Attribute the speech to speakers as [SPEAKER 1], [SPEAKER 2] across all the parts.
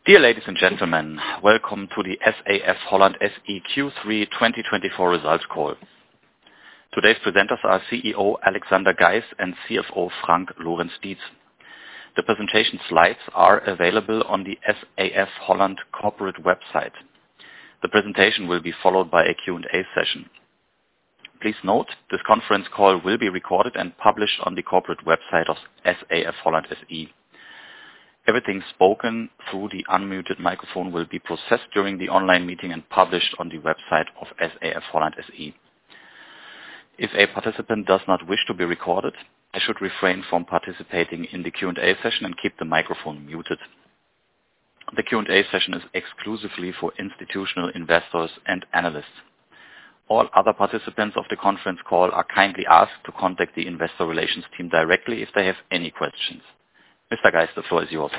[SPEAKER 1] Dear ladies and gentlemen, welcome to the SAF-Holland SE Q3 2024 results call. Today's presenters are CEO Alexander Geis and CFO Frank Lorenz-Dietz. The presentation slides are available on the SAF-Holland corporate website. The presentation will be followed by a Q&A session. Please note, this conference call will be recorded and published on the corporate website of SAF-Holland SE. Everything spoken through the unmuted microphone will be processed during the online meeting and published on the website of SAF-Holland SE. If a participant does not wish to be recorded, they should refrain from participating in the Q&A session and keep the microphone muted. The Q&A session is exclusively for institutional investors and analysts. All other participants of the conference call are kindly asked to contact the investor relations team directly if they have any questions. Mr. Geis, the floor is yours.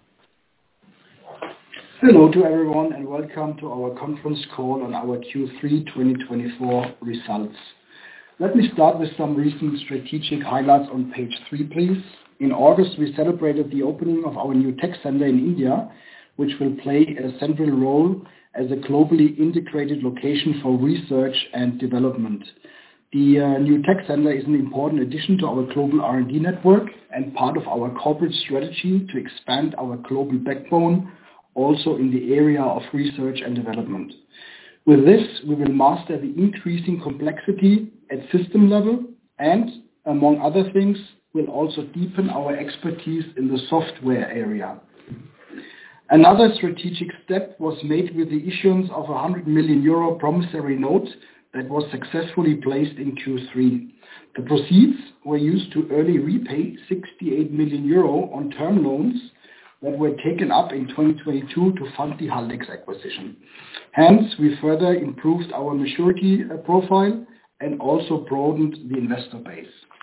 [SPEAKER 2] Hello to everyone and welcome to our conference call on our Q3 2024 results. Let me start with some recent strategic highlights on page 3, please. In August, we celebrated the opening of our new tech center in India, which will play a central role as a globally integrated location for research and development. The new tech center is an important addition to our global R&D network and part of our corporate strategy to expand our global backbone also in the area of research and development. With this, we will master the increasing complexity at system level and, among other things, will also deepen our expertise in the software area. Another strategic step was made with the issuance of a 100 million euro promissory note that was successfully placed in Q3. The proceeds were used to early repay 68 million euro on term loans that were taken up in 2022 to fund the Haldex acquisition. Hence, we further improved our maturity profile and also broadened the investor base.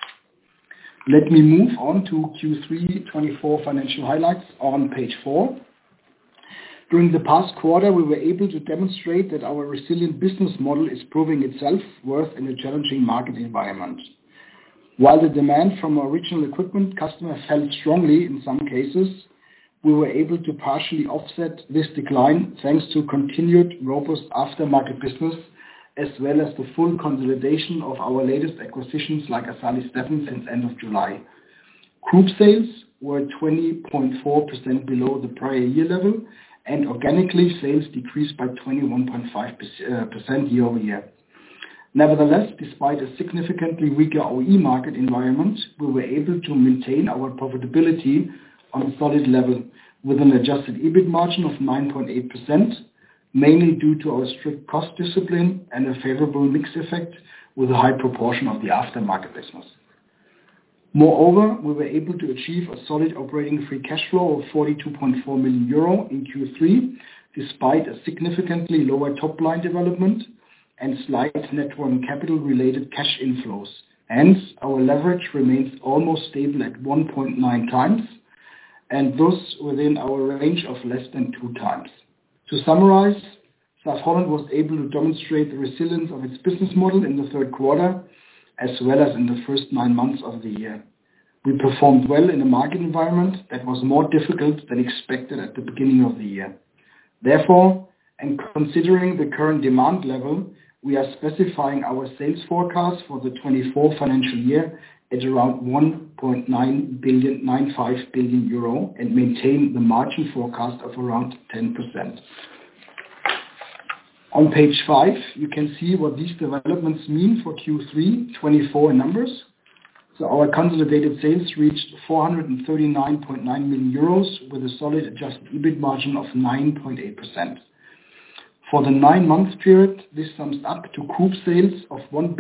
[SPEAKER 2] Let me move on to Q3 24 financial highlights on page 4. During the past quarter, we were able to demonstrate that our resilient business model is proving itself worth in a challenging market environment. While the demand from our original equipment customers fell strongly in some cases, we were able to partially offset this decline thanks to continued robust aftermarket business as well as the full consolidation of our latest acquisitions like Assali Stefen since end of July. Group sales were 20.4% below the prior year level, and organically sales decreased by 21.5% year over year. Nevertheless, despite a significantly weaker OE market environment, we were able to maintain our profitability on a solid level with an adjusted EBIT margin of 9.8%, mainly due to our strict cost discipline and a favorable mix effect with a high proportion of the aftermarket business. Moreover, we were able to achieve a solid operating free cash flow of 42.4 million euro in Q3, despite a significantly lower top-line development and slight net working capital-related cash inflows. Hence, our leverage remains almost stable at 1.9 times, and thus within our range of less than 2 times. To summarize, SAF-Holland was able to demonstrate the resilience of its business model in the third quarter, as well as in the first 9 months of the year. We performed well in a market environment that was more difficult than expected at the beginning of the year. Therefore, and considering the current demand level, we are specifying our sales forecast for the 24 financial year at around 1.95 billion euro and maintain the margin forecast of around 10%. On page 5, you can see what these developments mean for Q3 24 numbers. So our consolidated sales reached 439.9 million euros with a solid adjusted EBIT margin of 9.8%. For the 9-month period, this sums up to group sales of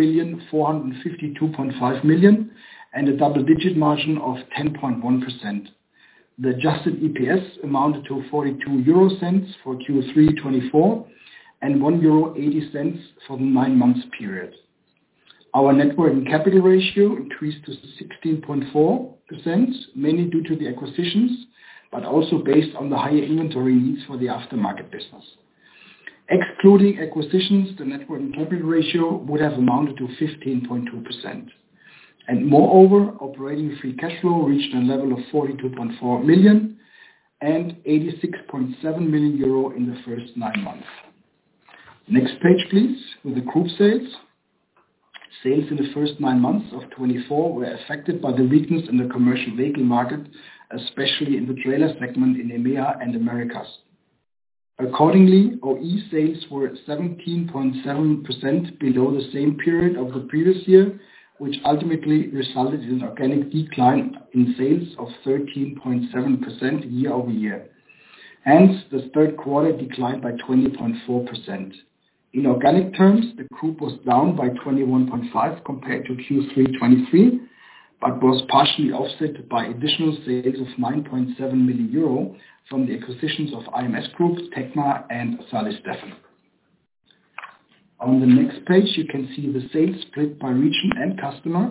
[SPEAKER 2] 1,452.5 million and a double-digit margin of 10.1%. The adjusted EPS amounted to 42 euro cents for Q3 24 and 1.80 euro for the 9-month period. Our net working capital ratio increased to 16.4%, mainly due to the acquisitions, but also based on the higher inventory needs for the aftermarket business. Excluding acquisitions, the net working capital ratio would have amounted to 15.2%. And moreover, operating free cash flow reached a level of 42.4 million, and 86.7 million euro in the first 9 months. Next page, please, with the group sales. Sales in the first 9 months of 24 were affected by the weakness in the commercial vehicle market, especially in the trailer segment in EMEA and Americas. Accordingly, OE sales were 17.7% below the same period of the previous year, which ultimately resulted in an organic decline in sales of 13.7% year over year. Hence, the third quarter declined by 20.4%. In organic terms, the group was down by 21.5% compared to Q3 23, but was partially offset by additional sales of 9.7 million euro from the acquisitions of IMS Group, Tecma, and Assali Stefen. On the next page, you can see the sales split by region and customer.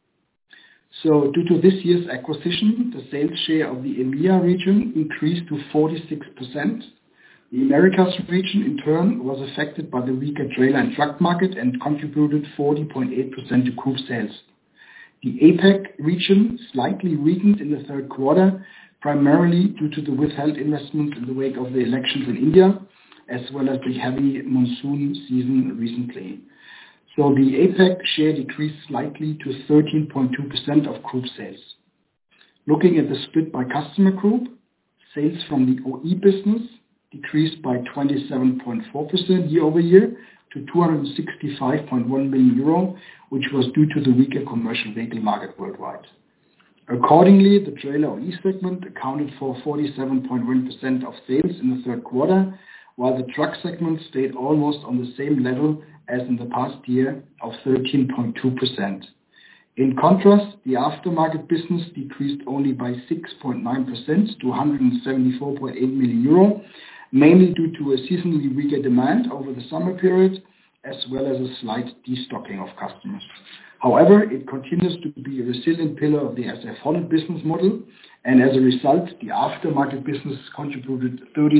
[SPEAKER 2] So due to this year's acquisition, the sales share of the EMEA region increased to 46%. The Americas region, in turn, was affected by the weaker trailer and truck market and contributed 40.8% to group sales. The APAC region slightly weakened in the third quarter, primarily due to the withheld investments in the wake of the elections in India, as well as the heavy monsoon season recently. So the APAC share decreased slightly to 13.2% of group sales. Looking at the split by customer group, sales from the OE business decreased by 27.4% year over year to 265.1 million euro, which was due to the weaker commercial vehicle market worldwide. Accordingly, the trailer OE segment accounted for 47.1% of sales in the third quarter, while the truck segment stayed almost on the same level as in the past year of 13.2%. In contrast, the aftermarket business decreased only by 6.9% to 174.8 million euro, mainly due to a seasonally weaker demand over the summer period, as well as a slight destocking of customers. However, it continues to be a resilient pillar of the SAF-Holland business model, and as a result, the aftermarket business contributed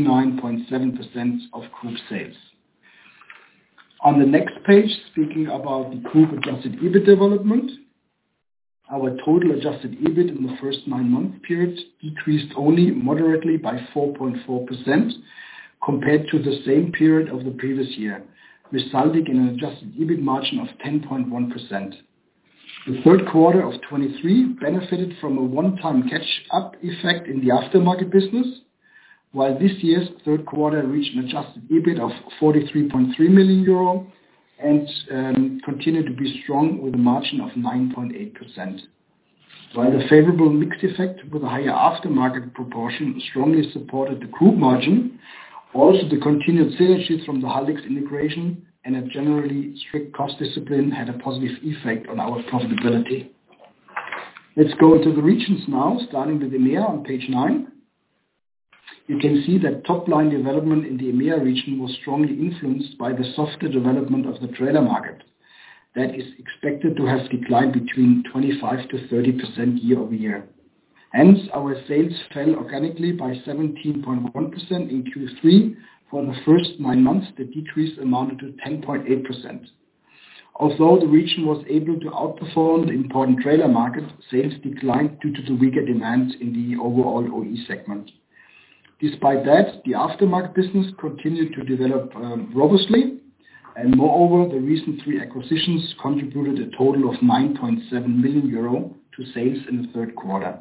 [SPEAKER 2] 39.7% of group sales. On the next page, speaking about the group adjusted EBIT development, our total adjusted EBIT in the first 9 month period decreased only moderately by 4.4% compared to the same period of the previous year, resulting in an adjusted EBIT margin of 10.1%. The third quarter of 23 benefited from a one-time catch-up effect in the aftermarket business, while this year's third quarter reached an adjusted EBIT of 43.3 million euro and continued to be strong with a margin of 9.8%. While the favorable mix effect with a higher aftermarket proportion strongly supported the group margin, also the continued synergies from the Haldex integration and a generally strict cost discipline had a positive effect on our profitability. Let's go into the regions now, starting with EMEA on page 9. You can see that top-line development in the EMEA region was strongly influenced by the softer development of the trailer market. That is expected to have declined between 25 to 30% year over year. Hence, our sales fell organically by 17.1% in Q3. For the first 9 months, the decrease amounted to 10.8%. Although the region was able to outperform the important trailer market, sales declined due to the weaker demand in the overall OE segment. Despite that, the aftermarket business continued to develop robustly, and moreover, the recent 3 acquisitions contributed a total of 9.7 million euro to sales in the third quarter.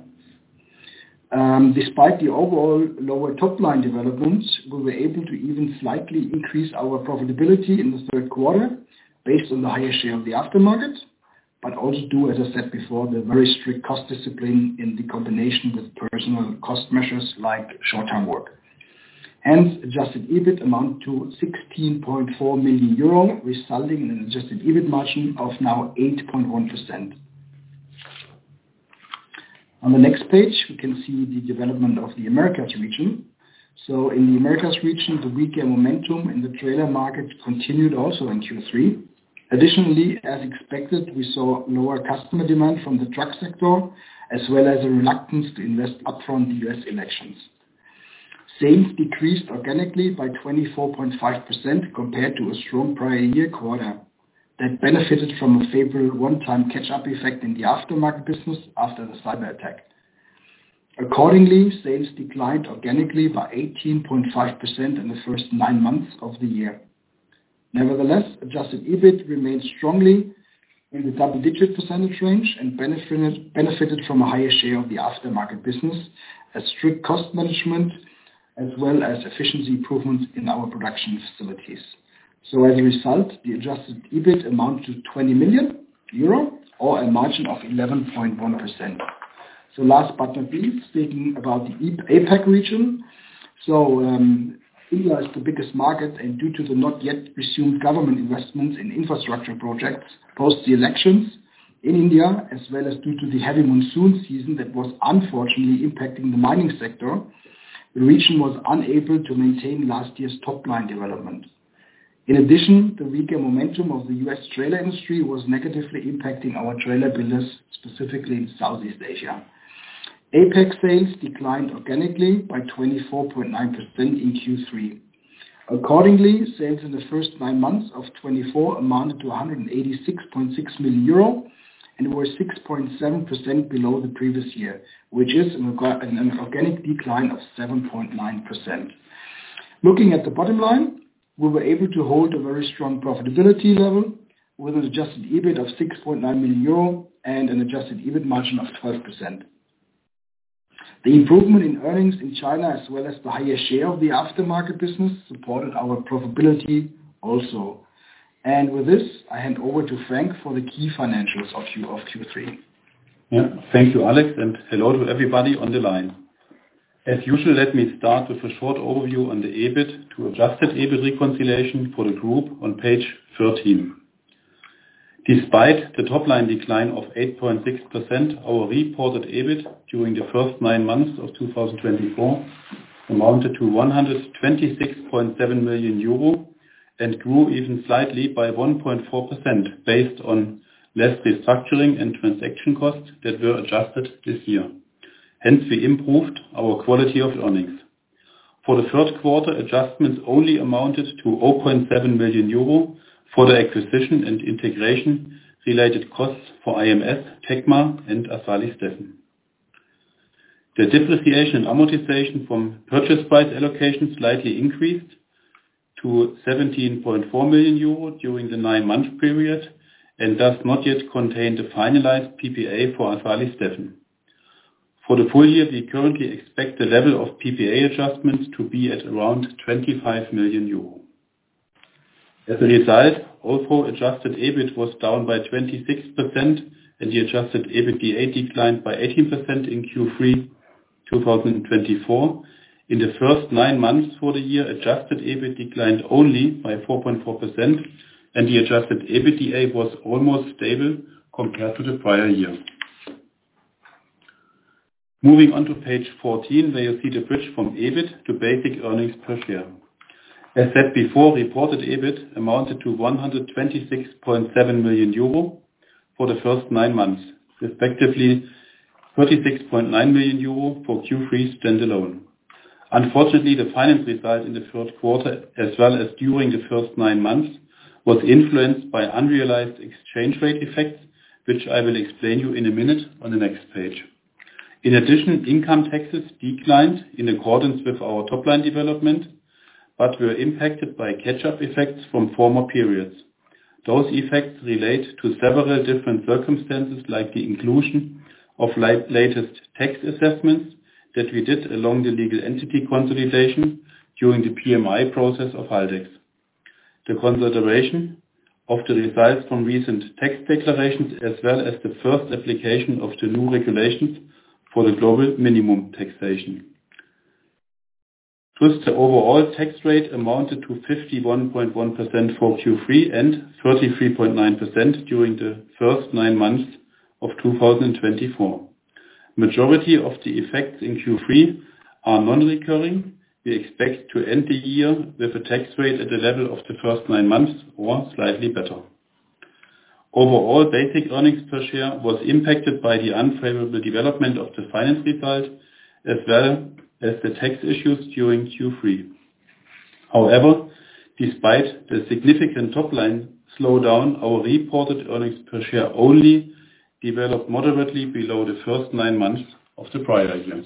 [SPEAKER 2] Despite the overall lower top-line developments, we were able to even slightly increase our profitability in the third quarter based on the higher share of the aftermarket, but also due, as I said before, the very strict cost discipline in the combination with personal cost measures like short-term work. Hence, adjusted EBIT amounted to 16.4 million euro, resulting in an adjusted EBIT margin of now 8.1%. On the next page, we can see the development of the Americas region. So in the Americas region, the weaker momentum in the trailer market continued also in Q3. Additionally, as expected, we saw lower customer demand from the truck sector, as well as a reluctance to invest upfront the US elections. Sales decreased organically by 24.5% compared to a strong prior year quarter that benefited from a favorable one-time catch-up effect in the aftermarket business after the cyber attack. Accordingly, sales declined organically by 18.5% in the first 9 months of the year. Nevertheless, adjusted EBIT remained strongly in the double-digit percentage range and benefited from a higher share of the aftermarket business, as strict cost management, as well as efficiency improvements in our production facilities. So as a result, the adjusted EBIT amounted to 20 million euro or a margin of 11.1%. So last but not least, speaking about the APAC region. So India is the biggest market, and due to the not yet resumed government investments in infrastructure projects post the elections in India, as well as due to the heavy monsoon season that was unfortunately impacting the mining sector, the region was unable to maintain last year's top-line development. In addition, the weaker momentum of the US trailer industry was negatively impacting our trailer builders, specifically in Southeast Asia. APAC sales declined organically by 24.9% in Q3. Accordingly, sales in the first 9 months of 2024 amounted to 186.6 million euro and were 6.7% below the previous year, which is an organic decline of 7.9%. Looking at the bottom line, we were able to hold a very strong profitability level with an adjusted EBIT of 6.9 million euro and an adjusted EBIT margin of 12%. The improvement in earnings in China, as well as the higher share of the aftermarket business, supported our profitability also. And with this, I hand over to Frank for the key financials of Q3.
[SPEAKER 3] Yeah, thank you, Alex, and hello to everybody on the line. As usual, let me start with a short overview on the EBIT to adjusted EBIT reconciliation for the group on page 13. Despite the top-line decline of 8.6%, our reported EBIT during the first 9 months of 2024 amounted to 126.7 million euro and grew even slightly by 1.4% based on less restructuring and transaction costs that were adjusted this year. Hence, we improved our quality of earnings. For the third quarter, adjustments only amounted to 0.7 million euro for the acquisition and integration related costs for IMS, Tecma, and Assali Stefen. The depreciation and amortization from purchase price allocation slightly increased to 17.4 million euro during the 9-month period and does not yet contain the finalized PPA for Assali Stefen. For the full year, we currently expect the level of PPA adjustments to be at around 25 million euro. As a result, although adjusted EBIT was down by 26% and the adjusted EBITDA declined by 18% in Q3 2024, in the first 9 months for the year, adjusted EBIT declined only by 4.4% and the adjusted EBITDA was almost stable compared to the prior year. Moving on to page 14, where you see the bridge from EBIT to basic earnings per share. As said before, reported EBIT amounted to 126.7 million euro for the first 9 months, respectively 36.9 million euro for Q3 standalone. Unfortunately, the finance result in the third quarter, as well as during the first 9 months, was influenced by unrealized exchange rate effects, which I will explain you in a minute on the next page. In addition, income taxes declined in accordance with our top-line development, but were impacted by catch-up effects from former periods. Those effects relate to several different circumstances, like the inclusion of latest tax assessments that we did along the legal entity consolidation during the PMI process of Haldex, the consideration of the results from recent tax declarations, as well as the first application of the new regulations for the global minimum taxation. Thus, the overall tax rate amounted to 51.1% for Q3 and 33.9% during the first 9 months of 2024. Majority of the effects in Q3 are non-recurring. We expect to end the year with a tax rate at the level of the first 9 months or slightly better. Overall, basic earnings per share was impacted by the unfavorable development of the finance result, as well as the tax issues during Q3. However, despite the significant top-line slowdown, our reported earnings per share only developed moderately below the first 9 months of the prior year.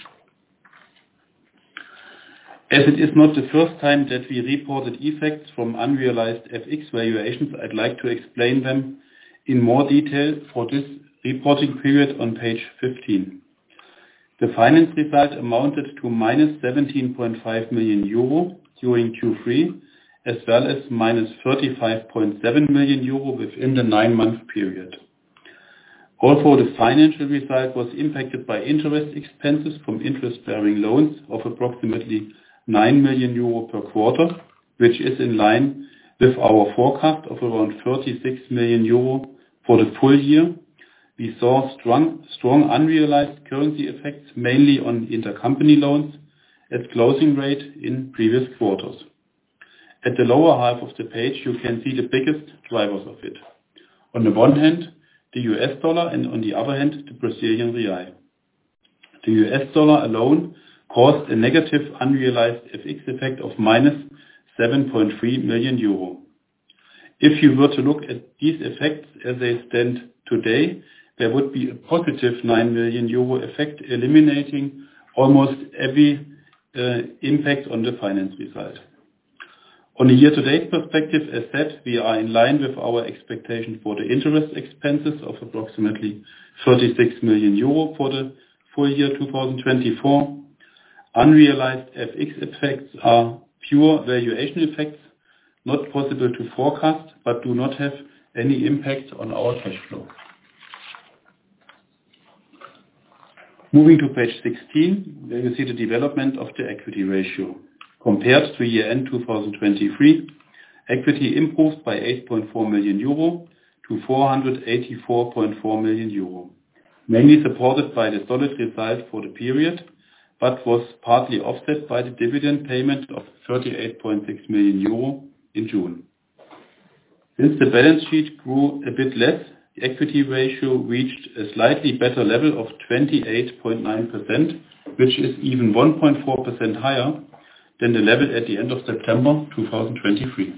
[SPEAKER 3] As it is not the first time that we reported effects from unrealized FX valuations, I'd like to explain them in more detail for this reporting period on page 15. The finance result amounted to minus 17.5 million euro during Q3, as well as minus 35.7 million euro within the 9-month period. Although the financial result was impacted by interest expenses from interest-bearing loans of approximately 9 million euro per quarter, which is in line with our forecast of around 36 million euro for the full year, we saw strong unrealized currency effects, mainly on intercompany loans at closing rate in previous quarters. At the lower half of the page, you can see the biggest drivers of it. On the one hand, the US dollar, and on the other hand, the Brazilian real. The US dollar alone caused a negative unrealized FX effect of minus 7.3 million euro. If you were to look at these effects as they stand today, there would be a positive 9 million euro effect, eliminating almost every impact on the finance result. On a year-to-date perspective, as said, we are in line with our expectation for the interest expenses of approximately 36 million euro for the full year 2024. Unrealized FX effects are pure valuation effects, not possible to forecast, but do not have any impact on our cash flow. Moving to page 16, there you see the development of the equity ratio. Compared to year-end 2023, equity improved by 8.4 million euro to 484.4 million euro, mainly supported by the solid result for the period, but was partly offset by the dividend payment of 38.6 million euro in June. Since the balance sheet grew a bit less, the equity ratio reached a slightly better level of 28.9%, which is even 1.4% higher than the level at the end of September 2023.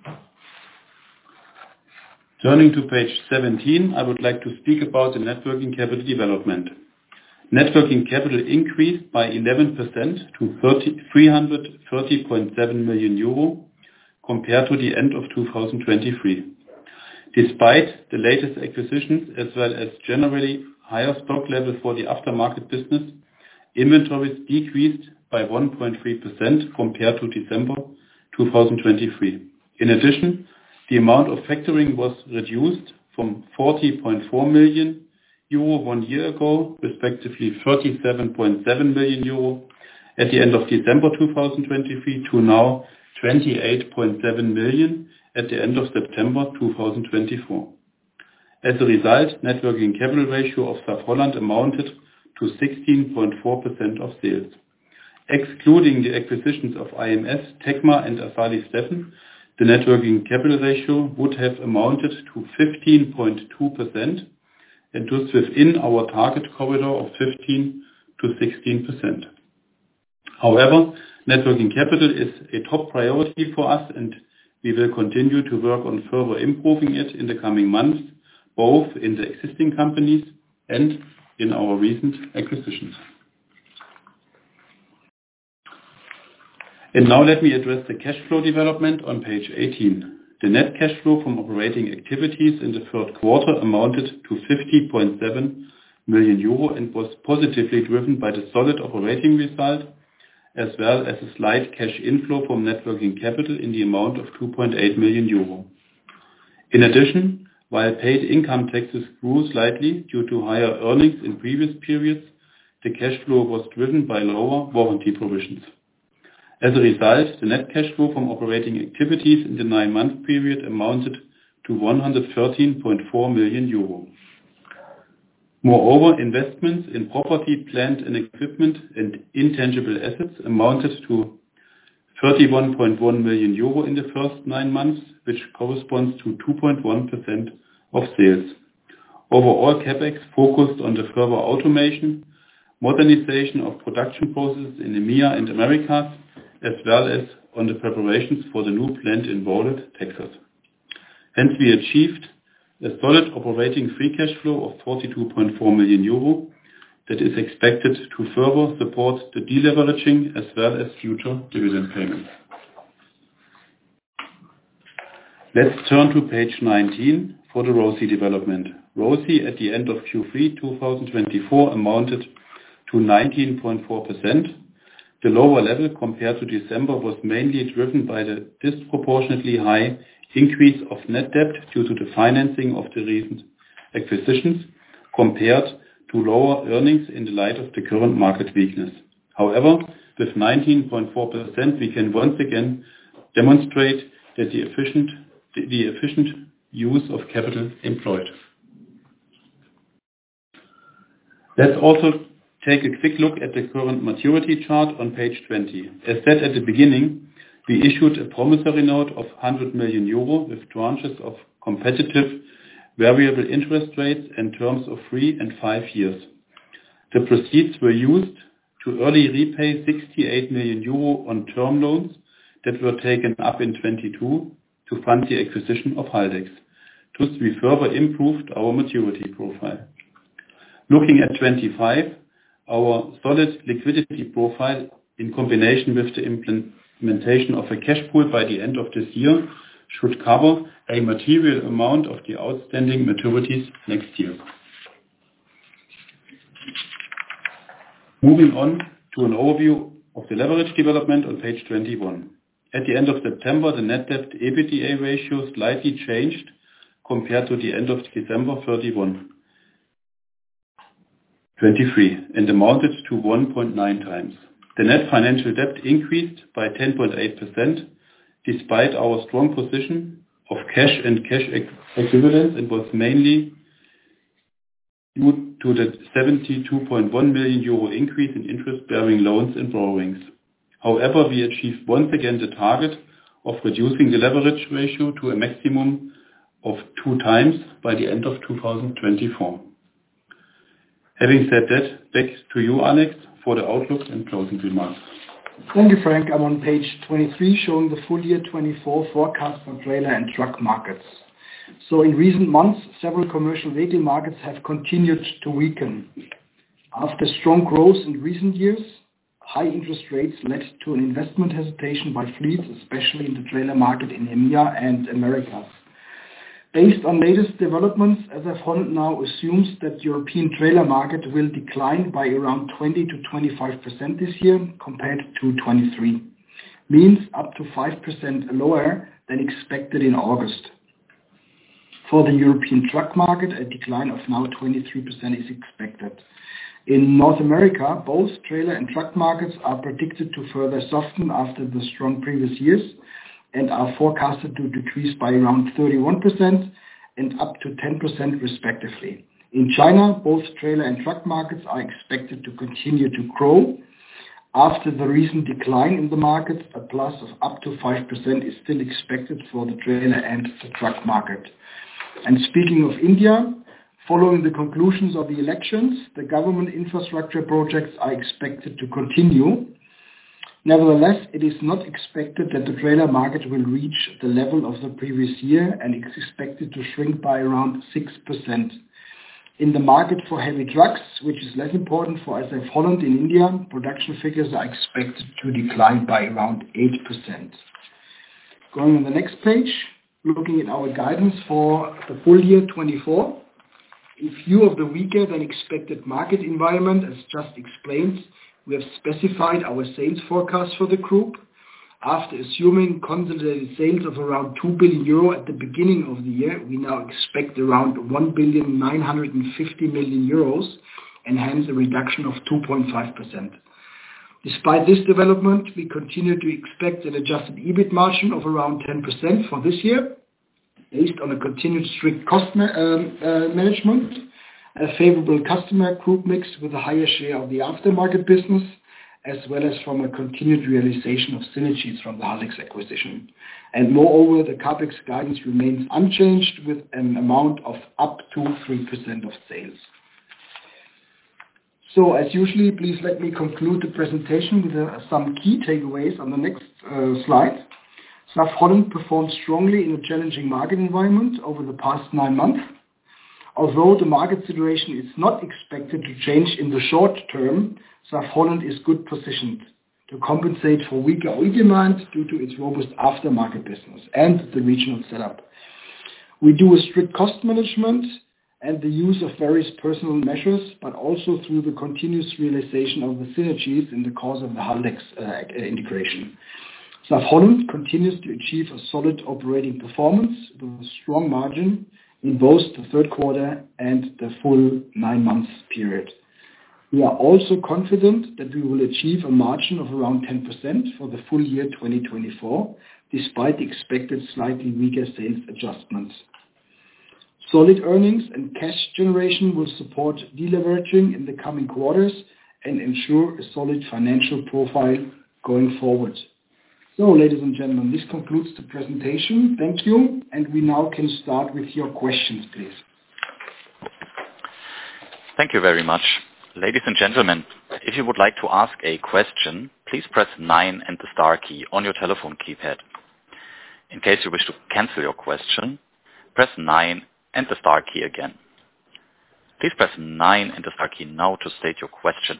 [SPEAKER 3] Turning to page 17, I would like to speak about the net working capital development. Net working capital increased by 11% to 330.7 million euro compared to the end of 2023. Despite the latest acquisitions as well as generally higher stock level for the aftermarket business, inventories decreased by 1.3% compared to December 2023. In addition, the amount of factoring was reduced from 40.4 million euro 1 year ago, respectively 37.7 million euro at the end of December 2023, to now 28.7 million at the end of September 2024. As a result, net working capital ratio of SAF-Holland amounted to 16.4% of sales. Excluding the acquisitions of IMS, Tecma and Assali Stefen, the net working capital ratio would have amounted to 15.2% and thus within our target corridor of 15 to 16%. However, net working capital is a top priority for us, and we will continue to work on further improving it in the coming months, both in the existing companies and in our recent acquisitions. And now let me address the cash flow development on page 18. The net cash flow from operating activities in the third quarter amounted to 50.7 million euro and was positively driven by the solid operating result, as well as a slight cash inflow from net working capital in the amount of 2.8 million euro. In addition, while paid income taxes grew slightly due to higher earnings in previous periods, the cash flow was driven by lower warranty provisions. As a result, the net cash flow from operating activities in the 9-month period amounted to 113.4 million euro. Moreover, investments in property, plant and equipment and intangible assets amounted to 31.1 million euro in the first 9 months, which corresponds to 2.1% of sales. Overall, CapEx focused on the further automation, modernization of production processes in EMEA and Americas, as well as on the preparations for the new plant in Rowlett, Texas. Hence, we achieved a solid operating free cash flow of 42.4 million euro. that is expected to further support the deleveraging as well as future dividend payments. Let's turn to page 19 for the ROCE development. ROCE at the end of Q3 2024 amounted to 19.4%. The lower level compared to December was mainly driven by the disproportionately high increase of net debt due to the financing of the recent acquisitions compared to lower earnings in the light of the current market weakness. However, with 19.4%, we can once again demonstrate that the efficient use of capital employed. Let's also take a quick look at the current maturity chart on page 20. As said at the beginning, we issued a promissory note of 100 million euro with tranches of competitive variable interest rates and terms of 3 and 5 years. The proceeds were used to early repay 68 million euro on term loans that were taken up in 2022 to fund the acquisition of Haldex. Thus, we further improved our maturity profile. Looking at 25, our solid liquidity profile in combination with the implementation of a cash pool by the end of this year should cover a material amount of the outstanding maturities next year. Moving on to an overview of the leverage development on page 21. At the end of September, the net debt to EBITDA ratio slightly changed compared to the end of December 31, 23, and amounted to 1.9 times. The net financial debt increased by 10.8% despite our strong position of cash and cash equivalents and was mainly due to the 72.1 million euro increase in interest-bearing loans and borrowings. However, we achieved once again the target of reducing the leverage ratio to a maximum of 2 times by the end of 2024. Having said that, back to you, Alex, for the outlook and closing remarks.
[SPEAKER 2] Thank you, Frank. I'm on page 23 showing the full year 24 forecast for trailer and truck markets. So in recent months, several commercial vehicle markets have continued to weaken. After strong growth in recent years, high interest rates led to an investment hesitation by fleets, especially in the trailer market in EMEA and Americas. Based on latest developments, SAF-Holland now assumes that European trailer market will decline by around 20 to 25% this year compared to 23, means up to 5% lower than expected in August. For the European truck market, a decline of now 23% is expected. In North America, both trailer and truck markets are predicted to further soften after the strong previous years and are forecasted to decrease by around 31% and up to 10% respectively. In China, both trailer and truck markets are expected to continue to grow. After the recent decline in the market, a plus of up to 5% is still expected for the trailer and the truck market. And speaking of India, following the conclusions of the elections, the government infrastructure projects are expected to continue. Nevertheless, it is not expected that the trailer market will reach the level of the previous year and is expected to shrink by around 6%. In the market for heavy trucks, which is less important for SAF-Holland in India, production figures are expected to decline by around 8%. Going on the next page, looking at our guidance for the full year 24. In view of the weaker than expected market environment, as just explained, we have specified our sales forecast for the group. After assuming consolidated sales of around 2 billion euro at the beginning of the year, we now expect around 1,950 million euros and hence a reduction of 2.5%. Despite this development, we continue to expect an adjusted EBIT margin of around 10% for this year, based on a continued strict cost management, a favorable customer group mix with a higher share of the aftermarket business, as well as from a continued realization of synergies from the Haldex acquisition. And moreover, the CapEx guidance remains unchanged with an amount of up to 3% of sales. So as usually, please let me conclude the presentation with some key takeaways on the next slide. SAF-Holland performed strongly in a challenging market environment over the past 9 months. Although the market situation is not expected to change in the short term, SAF-Holland is good positioned to compensate for weaker OE demand due to its robust aftermarket business and the regional setup. We do a strict cost management and the use of various personal measures, but also through the continuous realization of the synergies in the course of the Haldex integration. SAF-Holland continues to achieve a solid operating performance with a strong margin in both the third quarter and the full 9 months period. We are also confident that we will achieve a margin of around 10% for the full year 2024, despite the expected slightly weaker sales adjustments. Solid earnings and cash generation will support deleveraging in the coming quarters and ensure a solid financial profile going forward. So, ladies and gentlemen, this concludes the presentation. Thank you, and we now can start with your questions, please.
[SPEAKER 1] Thank you very much. Ladies and gentlemen, if you would like to ask a question, please press 9 and the star key on your telephone keypad. In case you wish to cancel your question, press 9 and the star key again. Please press 9 and the star key now to state your question.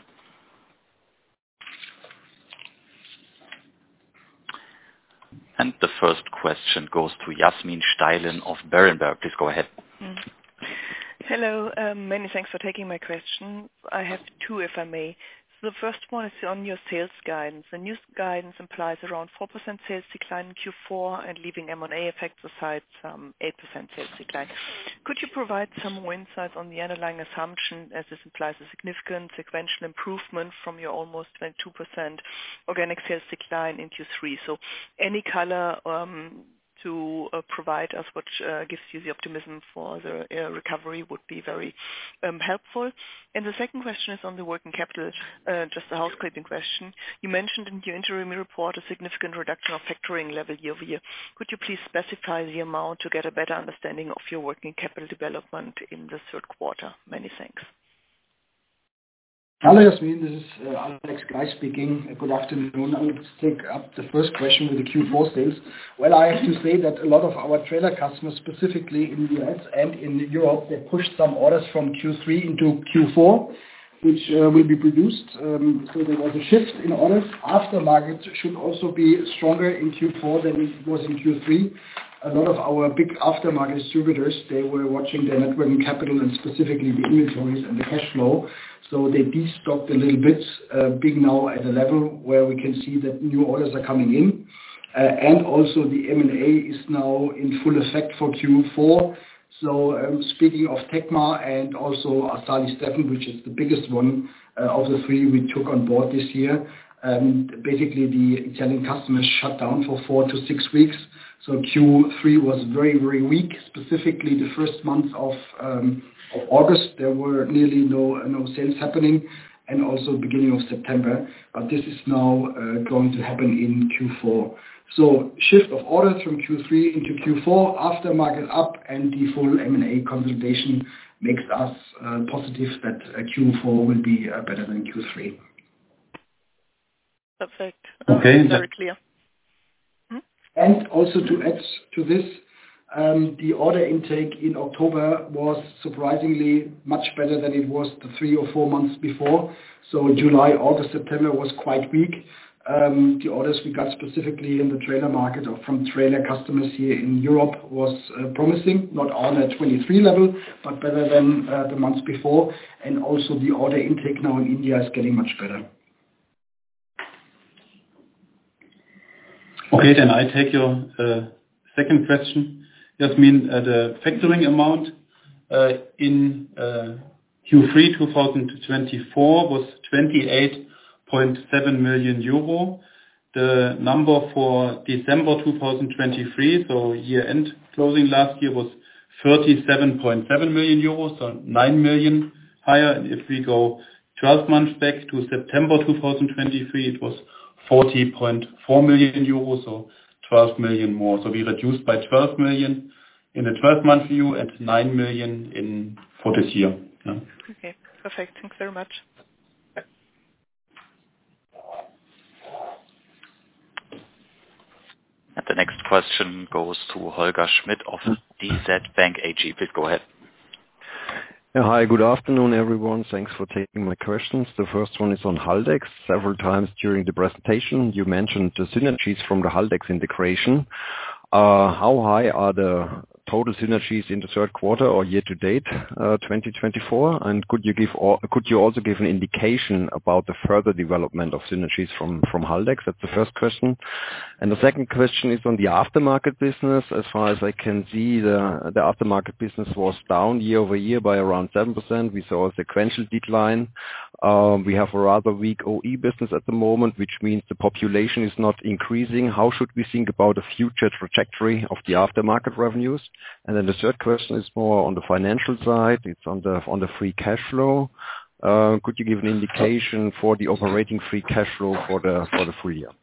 [SPEAKER 1] And the first question goes to Yasmin Steilen of Berenberg. Please go ahead.
[SPEAKER 4] Hello, many thanks for taking my question. I have 2, if I may. So the first one is on your sales guidance. The new guidance implies around 4% sales decline in Q4 and leaving M&A effects aside, some 8% sales decline. Could you provide some more insights on the underlying assumption, as this implies a significant sequential improvement from your almost 22% organic sales decline in Q3? So any color to provide us what gives you the optimism for the recovery would be very helpful. And the second question is on the working capital, just a housekeeping question. You mentioned in your interim report a significant reduction of factoring level year-over-year. Could you please specify the amount to get a better understanding of your working capital development in the third quarter? Many thanks.
[SPEAKER 2] Hello, Yasmin. This is Alex Geis speaking. Good afternoon. I will take up the first question with the Q4 sales. Well, I have to say that a lot of our trailer customers, specifically in the US and in Europe, they pushed some orders from Q3 into Q4, which will be produced. So there was a shift in orders. Aftermarket should also be stronger in Q4 than it was in Q3. A lot of our big aftermarket distributors, they were watching their net working capital and specifically the inventories and the cash flow. So they destocked a little bit, being now at a level where we can see that new orders are coming in. And also the M&A is now in full effect for Q4. So speaking of Tecma and also Assali Stefen, which is the biggest one of the 3 we took on board this year, basically the Italian customers shut down for 4 to 6 weeks. So Q3 was very, very weak. Specifically, the first month of August, there were nearly no sales happening, and also beginning of September. But this is now going to happen in Q4. So shift of orders from Q3 into Q4, aftermarket up, and the full M&A consolidation makes us positive that Q4 will be better than Q3.
[SPEAKER 4] Perfect.
[SPEAKER 3] Okay.
[SPEAKER 4] Very clear.
[SPEAKER 2] And also to add to this, the order intake in October was surprisingly much better than it was the 3 or 4 months before. So July, August, September was quite weak. The orders we got specifically in the trailer market or from trailer customers here in Europe was promising, not on a 23 level, but better than the months before. And also the order intake now in India is getting much better.
[SPEAKER 3] Okay, then I take your second question. Yasmin, the factoring amount in Q3 2024 was 28.7 million euro. The number for December 2023, so year-end closing last year, was 37.7 million euros, so 9 million higher. And if we go 12 months back to September 2023, it was 40.4 million euros, so 12 million more. So we reduced by 12 million in the 12-month view and 9 million for this year. Yeah.
[SPEAKER 4] Okay, perfect. Thanks very much.
[SPEAKER 1] And the next question goes to Holger Schmidt of DZ Bank AG. Please go ahead.
[SPEAKER 5] Yeah, hi, good afternoon, everyone. Thanks for taking my questions. The first one is on Haldex. Several times during the presentation, you mentioned the synergies from the Haldex integration. How high are the total synergies in the third quarter or year to date 2024? And could you also give an indication about the further development of synergies from Haldex? That's the first question. And the second question is on the aftermarket business. As far as I can see, the aftermarket business was down year over year by around 7%. We saw a sequential decline. We have a rather weak OE business at the moment, which means the population is not increasing. How should we think about the future trajectory of the aftermarket revenues? And then the third question is more on the financial side. It's on the free cash flow. Could you give an indication for the operating free cash flow for the full year?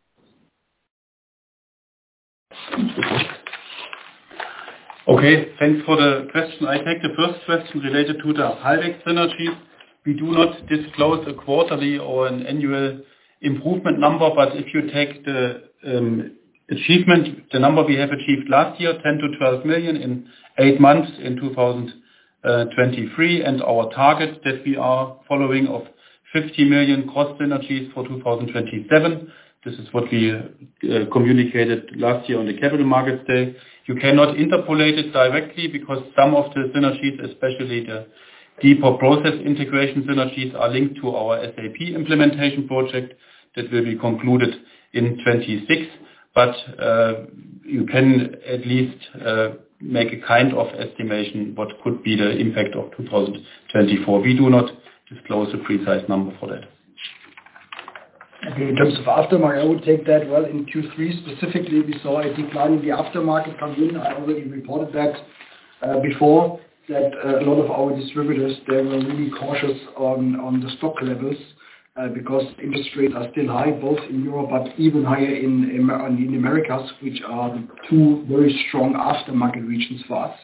[SPEAKER 3] Okay, thanks for the question. I take the first question related to the Haldex synergies. We do not disclose a quarterly or an annual improvement number, but if you take the achievement, the number we have achieved last year, 10 to 12 million in 8 months in 2023, and our target that we are following of 50 million cost synergies for 2027. This is what we communicated last year on the Capital Markets Day. You cannot interpolate it directly because some of the synergies, especially the deeper process integration synergies, are linked to our SAP implementation project that will be concluded in 26. But you can at least make a kind of estimation what could be the impact of 2024. We do not disclose a precise number for that.
[SPEAKER 2] Okay, in terms of aftermarket, I would take that. Well, in Q3 specifically, we saw a decline in the aftermarket come in. I already reported that before, that a lot of our distributors, they were really cautious on the stock levels because interest rates are still high, both in Europe, but even higher in Americas, which are the two very strong aftermarket regions for us.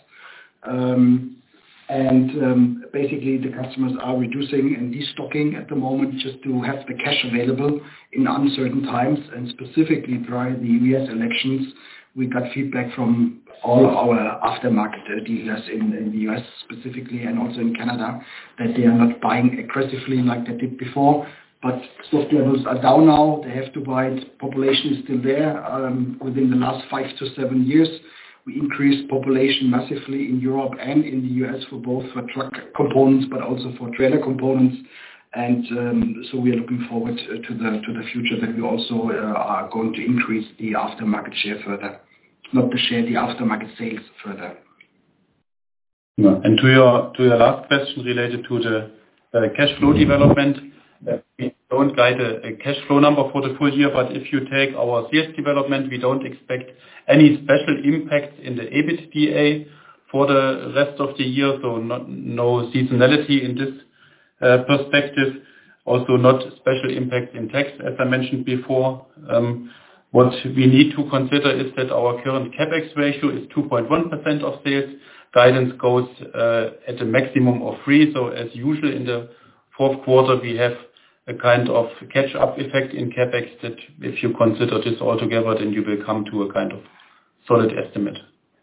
[SPEAKER 2] Basically, the customers are reducing and destocking at the moment just to have the cash available in uncertain times. And specifically during the US elections, we got feedback from all of our aftermarket dealers in the US specifically and also in Canada that they are not buying aggressively like they did before. But stock levels are down now. They have to buy it. Population is still there. Within the last 5 to 7 years, we increased population massively in Europe and in the US for both for truck components, but also for trailer components. And so we are looking forward to the future that we also are going to increase the aftermarket share further, not the share, the aftermarket sales further.
[SPEAKER 3] Yeah. And to your last question related to the cash flow development, we don't guide a cash flow number for the full year, but if you take our sales development, we don't expect any special impact in the EBITDA for the rest of the year, so no seasonality in this perspective. Also not special impact in tax, as I mentioned before. What we need to consider is that our current CapEx ratio is 2.1% of sales. Guidance goes at a maximum of 3%. So as usual in the fourth quarter, we have a kind of catch-up effect in CapEx that if you consider this all together, then you will come to a kind of solid estimate.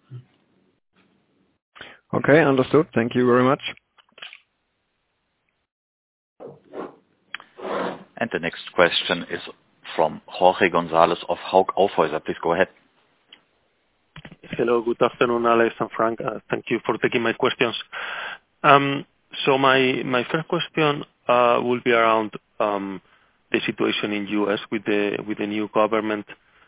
[SPEAKER 5] Okay, understood. Thank you very much.
[SPEAKER 1] And the next question is from Jorge Gonzalez of Hauck Aufhäuser. Please go ahead.
[SPEAKER 6] Hello, good afternoon, Alex and Frank. Thank you for taking my questions. So my first question will be around the situation in US with the new government.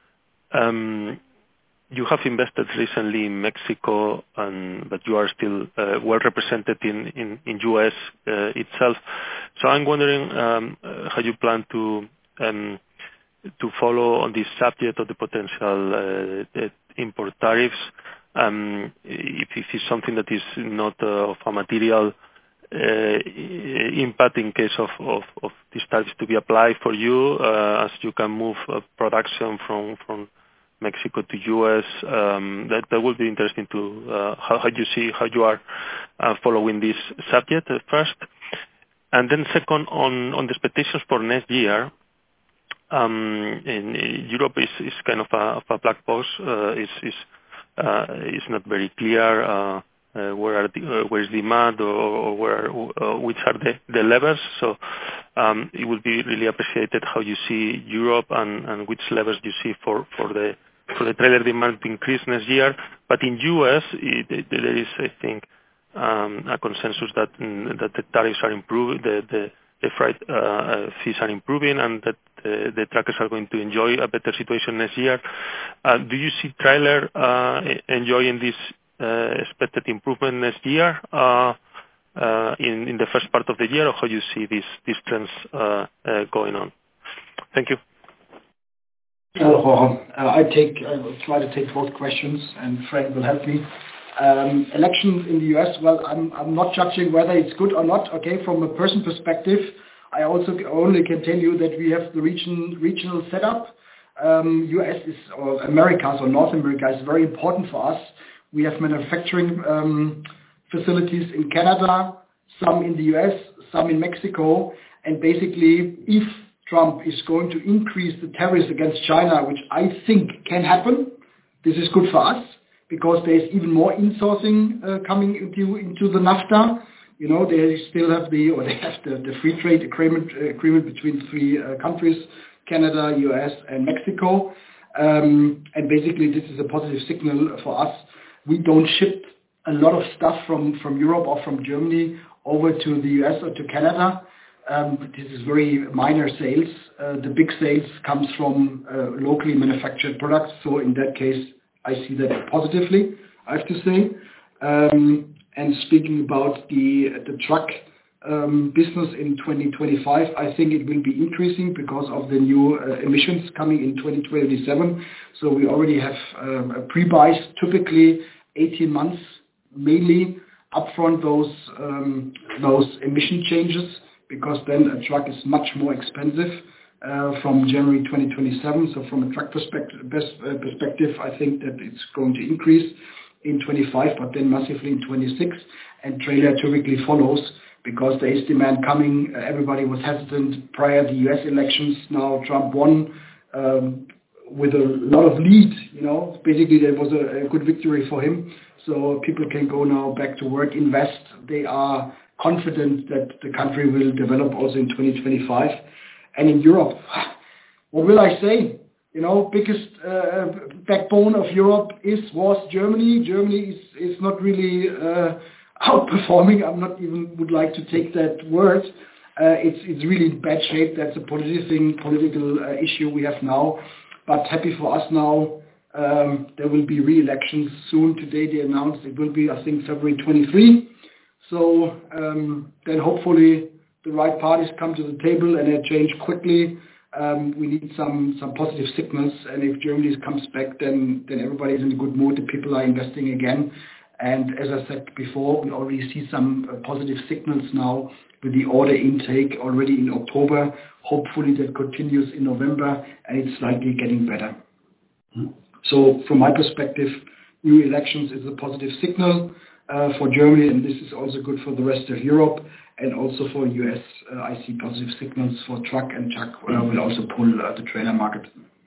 [SPEAKER 6] You have invested recently in Mexico, but you are still well represented in US itself. So I'm wondering how you plan to follow on this subject of the potential import tariffs. If it's something that is not of a material impact in case of these tariffs to be applied for you, as you can move production from Mexico to US. That would be interesting to how you are following this subject first, and then second on the expectations for next year. In Europe is kind of a black box. It's not very clear. where is demand, or which are the levers. So it would be really appreciated how you see Europe and which levers you see for the trailer demand to increase next year. But in US, there is, I think, a consensus that the tariffs are improving, the freight fees are improving, and that the truckers are going to enjoy a better situation next year. Do you see trailer enjoying this expected improvement next year in the first part of the year, or how you see these trends going on? Thank you.
[SPEAKER 2] Hello, I will try to take both questions, and Frank will help me. Elections in the US, well, I'm not judging whether it's good or not. Okay, from a person perspective, I also only can tell you that we have the regional setup. US is, or Americas or North America is very important for us. We have manufacturing facilities in Canada, some in the US, some in Mexico, and basically, if Trump is going to increase the tariffs against China, which I think can happen, this is good for us because there is even more insourcing coming into the NAFTA. You know, they have the free trade agreement between three countries, Canada, US, and Mexico. And basically, this is a positive signal for us. We don't ship a lot of stuff from Europe or from Germany over to the US or to Canada. This is very minor sales. The big sales comes from locally manufactured products. So in that case, I see that positively, I have to say. And speaking about the truck business in 2025, I think it will be increasing because of the new emissions coming in 2027. So we already have a pre-buys, typically 18 months, mainly upfront those emission changes, because then a truck is much more expensive from January 2027. So from a truck perspective, I think that it's going to increase in 25, but then massively in 26, and trailer typically follows because there is demand coming. Everybody was hesitant prior to the US elections. Now Trump won with a lot of lead, you know. Basically, there was a good victory for him. So people can go now back to work, invest. They are confident that the country will develop also in 2025. And in Europe, what will I say? You know, biggest backbone of Europe was Germany. Germany is not really outperforming. I'm not even would like to take that word. It's really in bad shape. That's a political issue we have now. But happy for us now. There will be re-elections soon. Today they announced it will be, I think, February 23. So then hopefully the right parties come to the table and they change quickly. We need some positive signals, and if Germany comes back, then everybody's in a good mood. The people are investing again. And as I said before, we already see some positive signals now with the order intake already in October. Hopefully that continues in November, and it's slightly getting better. So from my perspective, new elections is a positive signal for Germany, and this is also good for the rest of Europe and also for US. I see positive signals for truck, and truck will also pull the trailer market.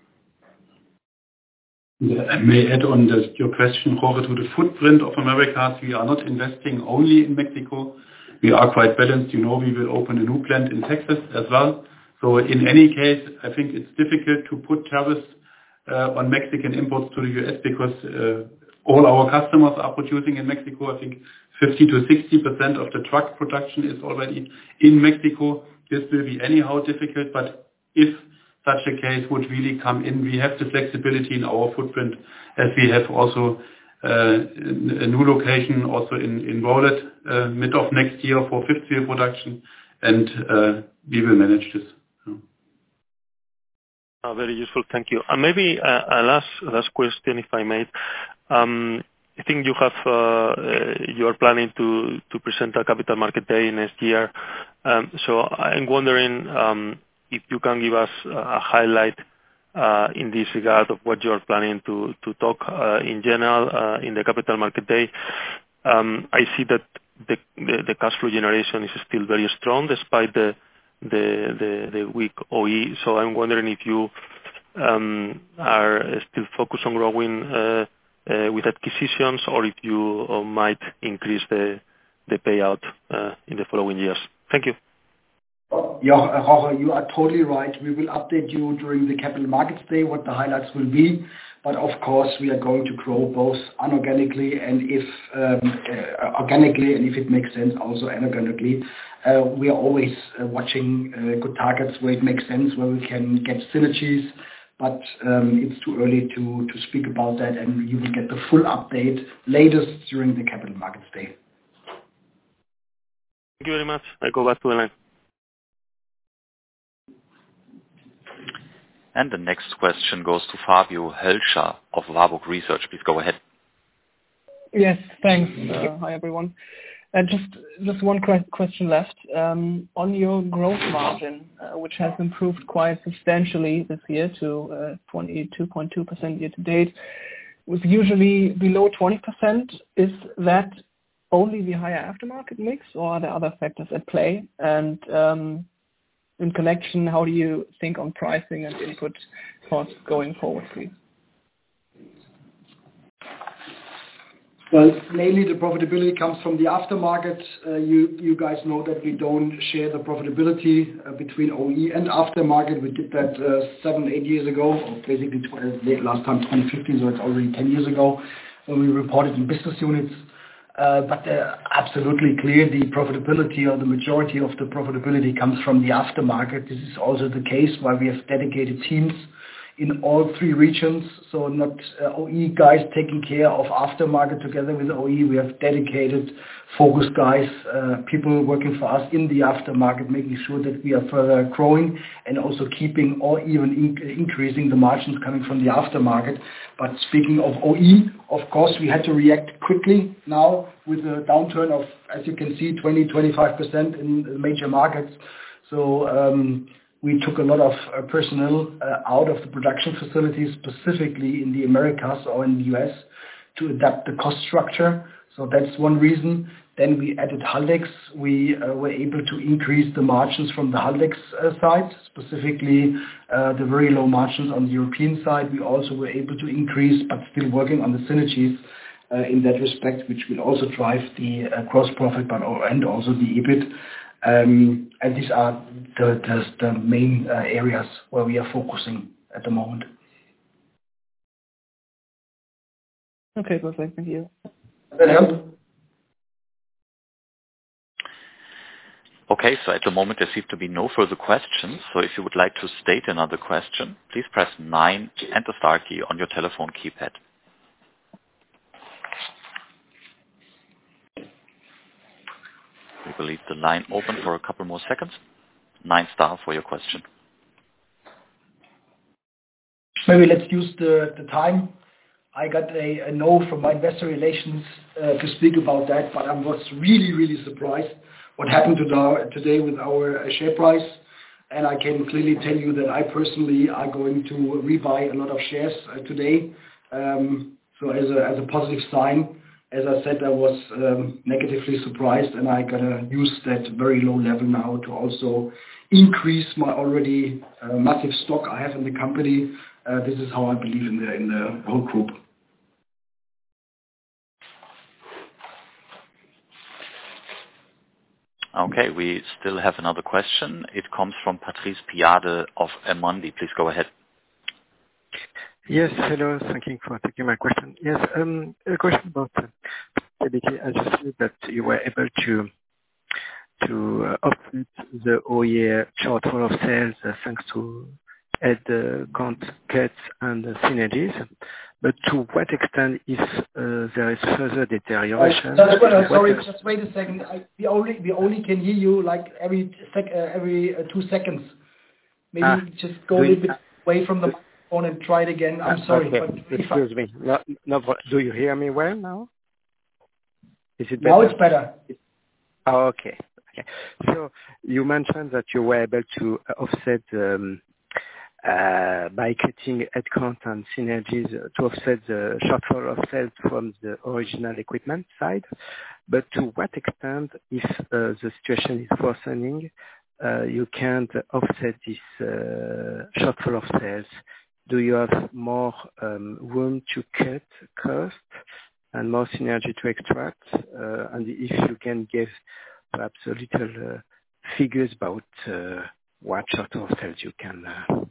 [SPEAKER 3] Yeah, I may add on your question, Jorge, to the footprint of Americas. We are not investing only in Mexico. We are quite balanced. You know, we will open a new plant in Texas as well. So in any case, I think it's difficult to put tariffs on Mexican imports to the US because all our customers are producing in Mexico. I think 50 to 60% of the truck production is already in Mexico. This will be anyhow difficult, but if such a case would really come in, we have the flexibility in our footprint, as we have also a new location also in Rowlett mid of next year for fifth wheel production, and we will manage this.
[SPEAKER 6] Very useful, thank you. And maybe a last question, if I may. I think you are planning to present a capital market day next year. So I'm wondering if you can give us a highlight in this regard of what you are planning to talk in general in the capital market day. I see that the cash flow generation is still very strong despite the weak OE. So I'm wondering if you are still focused on growing with acquisitions, or if you might increase the payout in the following years. Thank you.
[SPEAKER 2] Yeah, Jorge, you are totally right. We will update you during the Capital Markets Day what the highlights will be. But of course, we are going to grow both inorganically and if organically, and if it makes sense, also inorganically. We are always watching good targets where it makes sense, where we can get synergies. But it's too early to speak about that, and you will get the full update latest during the Capital Markets Day.
[SPEAKER 6] Thank you very much. I go back to the line.
[SPEAKER 1] And the next question goes to Fabio Hölscher of Warburg Research. Please go ahead.
[SPEAKER 7] Yes, thanks. Hi, everyone. Just one question left. On your growth margin, which has improved quite substantially this year to 22.2% year to date, was usually below 20%. Is that only the higher aftermarket mix, or are there other factors at play? And in connection, how do you think on pricing and input costs going forward, please?
[SPEAKER 2] Well, mainly the profitability comes from the aftermarket. You guys know that we don't share the profitability between OE and aftermarket. We did that 7-8 years ago, or basically last time 2015, so it's already 10 years ago when we reported in business units. But absolutely clear, the profitability or the majority of the profitability comes from the aftermarket. This is also the case why we have dedicated teams in all 3 regions. So not OE guys taking care of aftermarket together with OE. We have dedicated focus guys, people working for us in the aftermarket, making sure that we are further growing and also keeping or even increasing the margins coming from the aftermarket. But speaking of OE, of course, we had to react quickly now with a downturn of, as you can see, 20-25% in major markets. So we took a lot of personnel out of the production facilities, specifically in the Americas or in the US, to adapt the cost structure. So that's one reason. Then we added Haldex. We were able to increase the margins from the Haldex side, specifically the very low margins on the European side. We also were able to increase, but still working on the synergies in that respect, which will also drive the gross profit, and also the EBIT. And these are the main areas where we are focusing at the moment.
[SPEAKER 7] Okay, perfect. Thank you.
[SPEAKER 2] Does that help?
[SPEAKER 1] Okay, so at the moment there seem to be no further questions. So if you would like to state another question, please press 9 and the star key on your telephone keypad. We will leave the line open for a couple more seconds. 9 star for your question.
[SPEAKER 2] Maybe let's use the time. I got a no from my investor relations to speak about that, but I was really surprised what happened today with our share price. And I can clearly tell you that I personally are going to rebuy a lot of shares today. So as a positive sign, as I said, I was negatively surprised, and I gotta use that very low level now to also increase my already massive stock I have in the company. This is how I believe in the whole group.
[SPEAKER 1] Okay, we still have another question. It comes from Patrice Piade of Amundi. Please go ahead.
[SPEAKER 8] Yes, hello. Thank you for taking my question. Yes, a question about profitability. I just see that you were able to offset the OE shortfall of sales thanks to headcount cuts and synergies. But to what extent is there is further deterioration?
[SPEAKER 2] Sorry, just wait a second. We only can hear you like every 2 seconds. Maybe just go a little bit away from the microphone and try it again. I'm sorry.
[SPEAKER 8] Okay. Excuse me. No, do you hear me well now? Is it better?
[SPEAKER 2] Now it's better.
[SPEAKER 8] Oh, okay. So you mentioned that you were able to offset by cutting headcount and synergies to offset the shortfall of sales from the original equipment side. But to what extent, if the situation is worsening, you can't offset this shortfall of sales do you have more room to cut costs and more synergy to extract? And if you can give perhaps a little figures about what sort of sales you can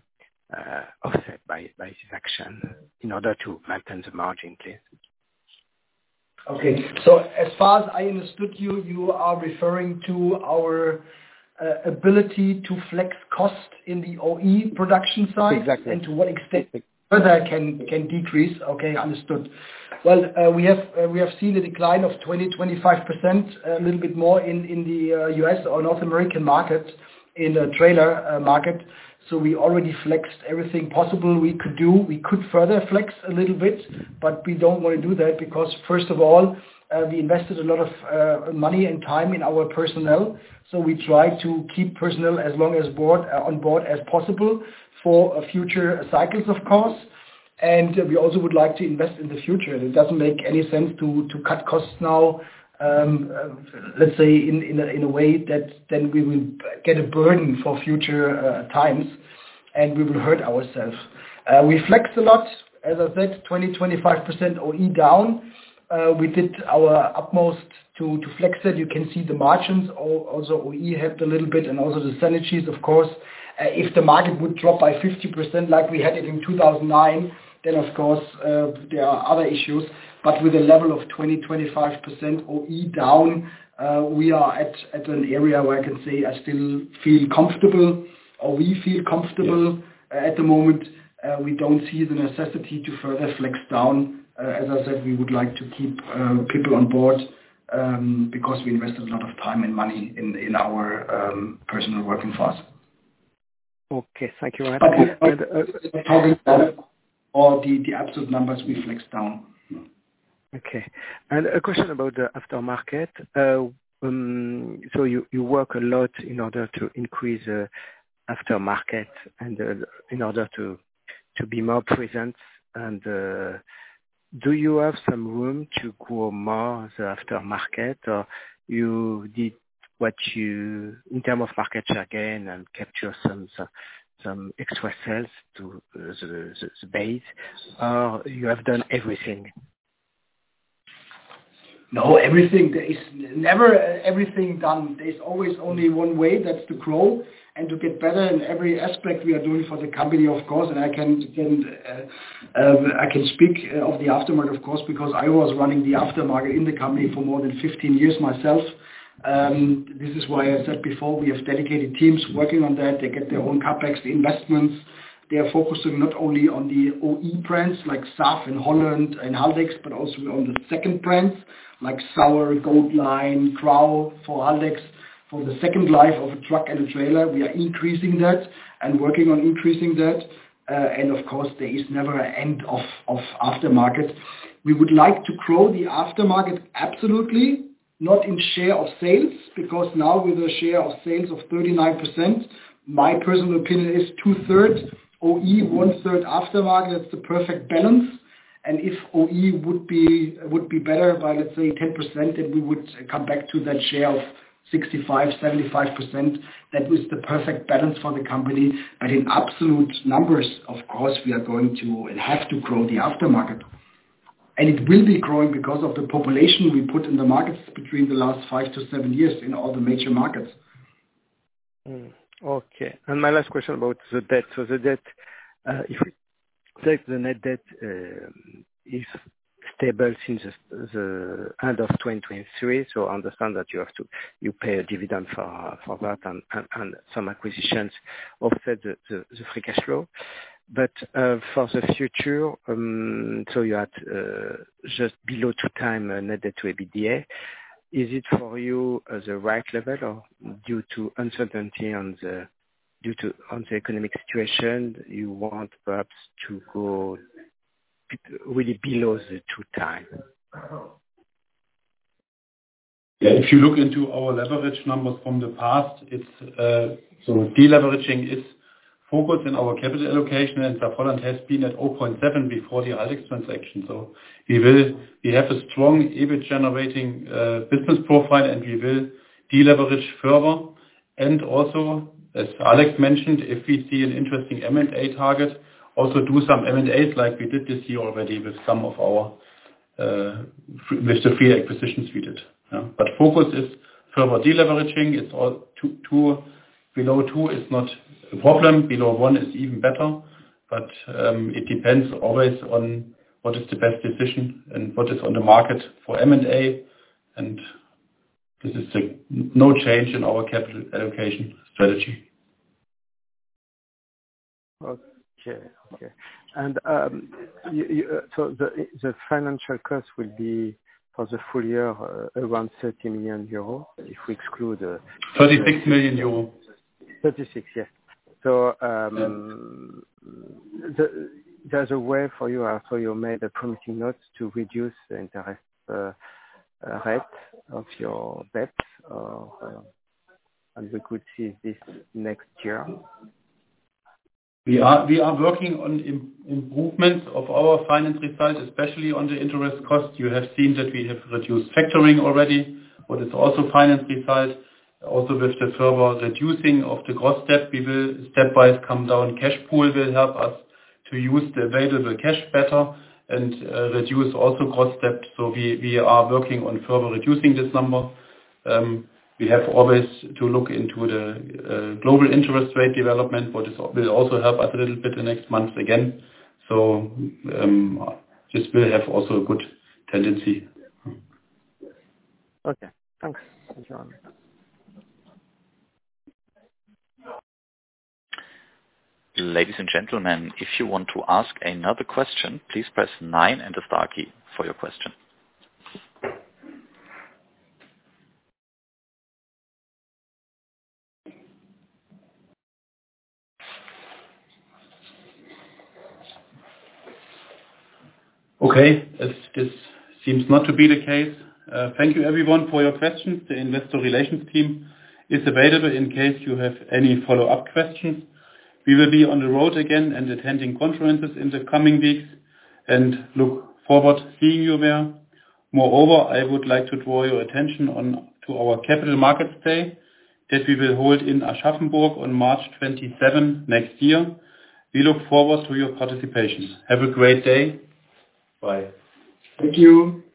[SPEAKER 8] offset by this action in order to maintain the margin, please.
[SPEAKER 2] Okay. So as far as I understood you, you are referring to our ability to flex cost in the OE production side.
[SPEAKER 8] Exactly.
[SPEAKER 2] And to what extent further can decrease. Okay, understood. Well, we have seen a decline of 20-25%, a little bit more in the US or North American market, in the trailer market. So we already flexed everything possible we could do. We could further flex a little bit, but we don't want to do that because, first of all, we invested a lot of money and time in our personnel. So we try to keep personnel as long as on board as possible for future cycles, of course. And we also would like to invest in the future. It doesn't make any sense to cut costs now, let's say in a way that then we will get a burden for future times and we will hurt ourselves. We flexed a lot, as I said, 20-25% OE down. We did our utmost to flex it. You can see the margins. Also OE helped a little bit, and also the synergies, of course. If the market would drop by 50% like we had it in 2009, then of course there are other issues. But with a level of 20-25% OE down, we are at an area where I can say I still feel comfortable, or we feel comfortable at the moment. We don't see the necessity to further flex down. As I said, we would like to keep people on board because we invested a lot of time and money in our personal working force.
[SPEAKER 8] Okay, thank you.
[SPEAKER 2] Talking about or the absolute numbers we flexed down.
[SPEAKER 8] Okay, and a question about the aftermarket. So you work a lot in order to increase aftermarket and in order to be more present. And do you have some room to grow more the aftermarket, or you did what you in terms of market share gain and capture some extra sales to the base, or you have done everything?
[SPEAKER 2] No, everything. There is never everything done. There's always only one way, that's to grow and to get better in every aspect we are doing for the company, of course. And I can speak of the aftermarket, of course, because I was running the aftermarket in the company for more than 15 years myself. This is why I said before, we have dedicated teams working on that. They get their own capex investments. They are focusing not only on the OE brands like SAF and Holland and Haldex, but also on the second brands like Sauer, Goldline, Grau for Haldex. For the second life of a truck and a trailer, we are increasing that and working on increasing that. And of course, there is never an end of aftermarket. We would like to grow the aftermarket, absolutely, not in share of sales, because now with a share of sales of 39%, my personal opinion is 2/3 OE, 1/3 aftermarket. That's the perfect balance. And if OE would be better by, let's say, 10%, then we would come back to that share of 65-75%. That was the perfect balance for the company. But in absolute numbers, of course, we are going to and have to grow the aftermarket. And it will be growing because of the population we put in the markets between the last 5 to 7 years in all the major markets.
[SPEAKER 8] Okay. And my last question about the debt. So the debt, if we take the net debt is stable since the end of 2023, so I understand that you pay a dividend for that and some acquisitions offset the free cash flow. But for the future, so you had just below 2 times net debt to EBITDA. Is it for you the right level, or due to uncertainty on the economic situation, you want perhaps to go really below the 2 times?
[SPEAKER 3] Yeah, if you look into our leverage numbers from the past, it's so deleveraging is focused in our capital allocation, and SAF-Holland has been at 0.7 before the Haldex transaction. So we have a strong EBIT generating business profile, and we will deleverage further. And also, as Alex mentioned, if we see an interesting M&A target, also do some M&As like we did this year already with some of our with the 3 acquisitions we did. Yeah. But focus is further deleveraging. It's all below 2 is not a problem. Below 1 is even better. But it depends always on what is the best decision and what is on the market for M&A. And this is no change in our capital allocation strategy.
[SPEAKER 8] Okay. And so the financial cost will be for the full year around 30 million euro if we exclude
[SPEAKER 3] 36 million euro.
[SPEAKER 8] 36, yes. So there's a way for you after you made a promising note to reduce the interest rate of your debt, and we could see this next year.
[SPEAKER 3] We are working on improvements of our finance result, especially on the interest cost. You have seen that we have reduced factoring already, but it's also finance result. Also with the further reducing of the gross debt, we will stepwise come down. Cash pool will help us to use the available cash better and reduce also gross debt. So we are working on further reducing this number. We have always to look into the global interest rate development, but this will also help us a little bit the next months again. So this will have also a good tendency.
[SPEAKER 8] Okay, thanks. Thank you.
[SPEAKER 1] Ladies and gentlemen, if you want to ask another question, please press 9 and the star key for your question.
[SPEAKER 3] Okay, this seems not to be the case. Thank you everyone for your questions. The investor relations team is available in case you have any follow-up questions. We will be on the road again and attending conferences in the coming weeks and look forward to seeing you there. Moreover, I would like to draw your attention to our Capital Markets Day that we will hold in Aschaffenburg on March 27 next year. We look forward to your participation. Have a great day. Bye.
[SPEAKER 2] Thank you.